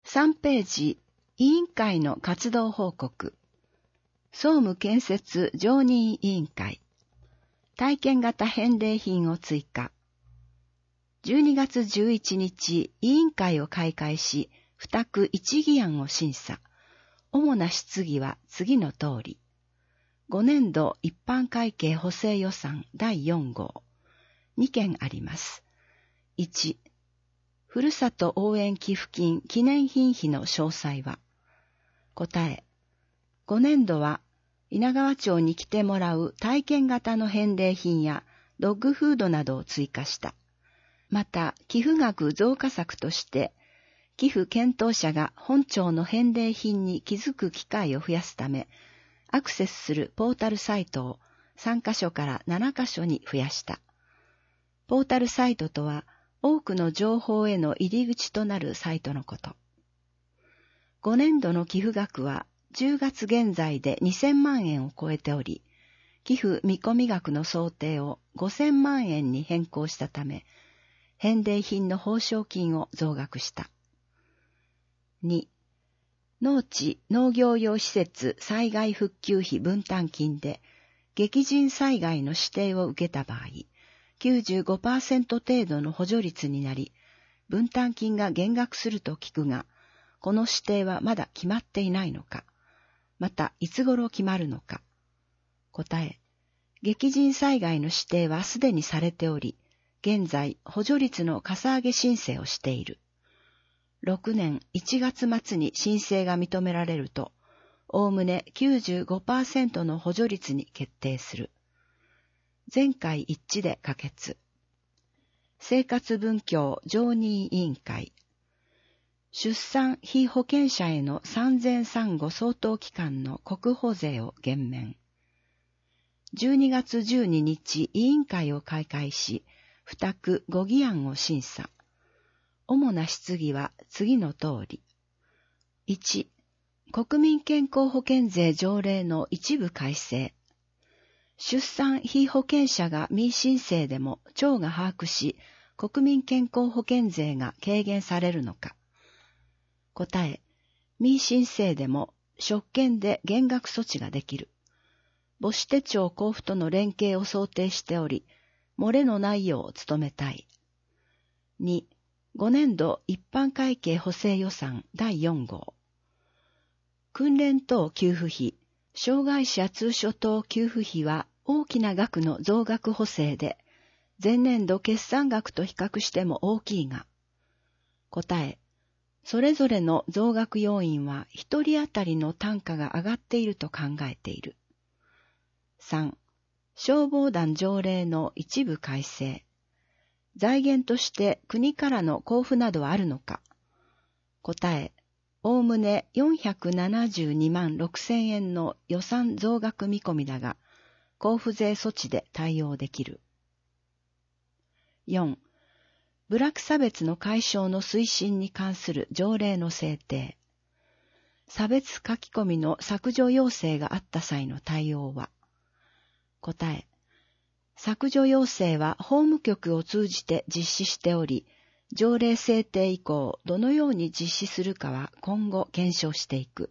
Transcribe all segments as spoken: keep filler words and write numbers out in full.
さんページ、委員会の活動報告。総務建設常任委員会。体験型返礼品を追加。じゅうにがつじゅういちにち、委員会を開会し、付託一議案を審査。主な質疑は次の通り。ごねんど一般会計補正予算だいよん号。にけんあります。いち、ふるさと応援寄付金記念品費の詳細は。答え。ごねんどは稲川町に来てもらう体験型の返礼品やドッグフードなどを追加した。また、寄付額増加策として、寄付検討者が本町の返礼品に気づく機会を増やすため、アクセスするポータルサイトをさんかしょからななかしょに増やした。ポータルサイトとは、多くの情報への入り口となるサイトのこと。ごねんどの寄付額はじゅうがつ現在でにせんまんえんを超えており、寄付見込み額の想定をごせんまんえんに変更したため、返礼品の報奨金を増額した。に、農地農業用施設災害復旧費分担金で、激甚災害の指定を受けた場合、きゅうじゅうごパーセント 程度の補助率になり、分担金が減額すると聞くが、この指定はまだ決まっていないのか、またいつ頃決まるのか。答え、激甚災害の指定はすでにされており、現在補助率のかさ上げ申請をしている。ろくねんいちがつまつに申請が認められると、おおむね きゅうじゅうごパーセント の補助率に決定する。全会一致で可決。生活文教常任委員会。出産被保険者への産前産後相当期間の国保税を減免。じゅうにがつじゅうににち委員会を開会し、付託ご議案を審査。主な質疑は次の通り。いち、国民健康保険税条例の一部改正。出産被保険者が未申請でも庁が把握し、国民健康保険税が軽減されるのか。答え、未申請でも職権で減額措置ができる。母子手帳交付との連携を想定しており、漏れのないよう努めたい。に、ごねんど一般会計補正予算だいよん号。訓練等給付費、障害者通所等給付費は大きな額の増額補正で、前年度決算額と比較しても大きいが、答え、それぞれの増額要因は一人当たりの単価が上がっていると考えている。さん、消防団条例の一部改正。財源として国からの交付などはあるのか。答え、おおむねよんひゃくななじゅうにまんろくせんえんの予算増額見込みだが、交付税措置で対応できる。よん、部落差別の解消の推進に関する条例の制定。差別書き込みの削除要請があった際の対応は。答え、削除要請は法務局を通じて実施しており、条例制定以降どのように実施するかは今後検証していく。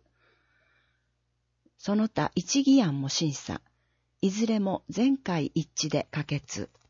その他一議案も審査、いずれも全会一致で可決。